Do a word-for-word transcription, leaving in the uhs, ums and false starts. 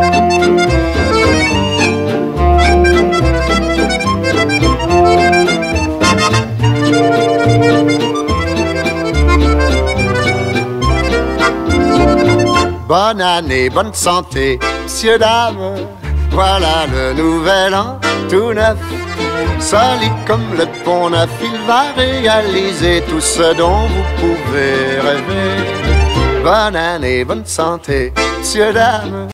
Bonne année, bonne santé, messieurs, dames, voilà le nouvel an tout neuf. Solide comme le pont neuf, il va réaliser tout ce dont vous pouvez rêver. Bonne année, bonne santé, messieurs, dames.